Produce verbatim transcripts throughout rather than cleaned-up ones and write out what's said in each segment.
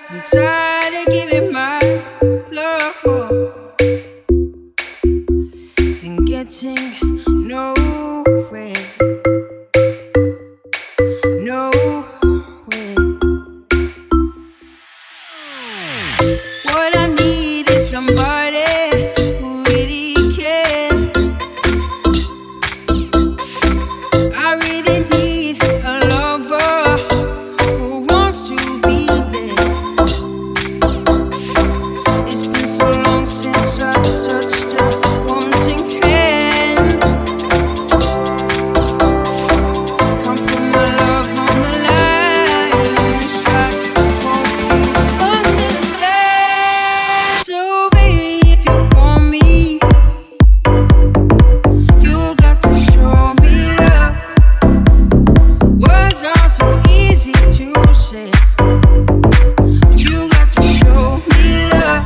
I'm tired of giving my love and getting nowhere, nowhere. What I need is somebody who really cares. I really need a lover who wants to be there. It's been so long since I've touched a wanting hand. Come put my love on the line. It's like won't understand. So baby, if you want me, you got to show me love. Words are so easy to say, but you got to show me love.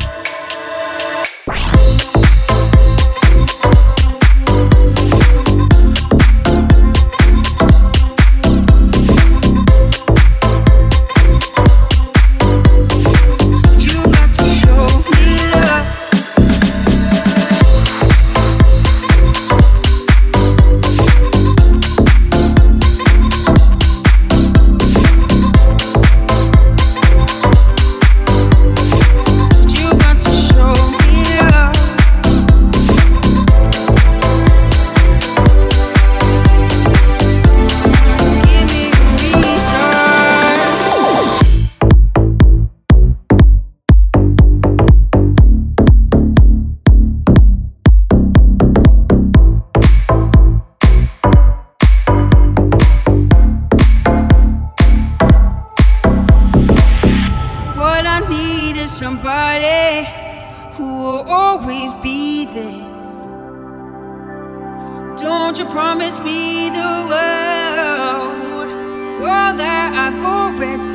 But you got to show me love. But you got to show me love. Give me a reason. What I need is somebody who will always be there. Don't you promise me the world, world that I've already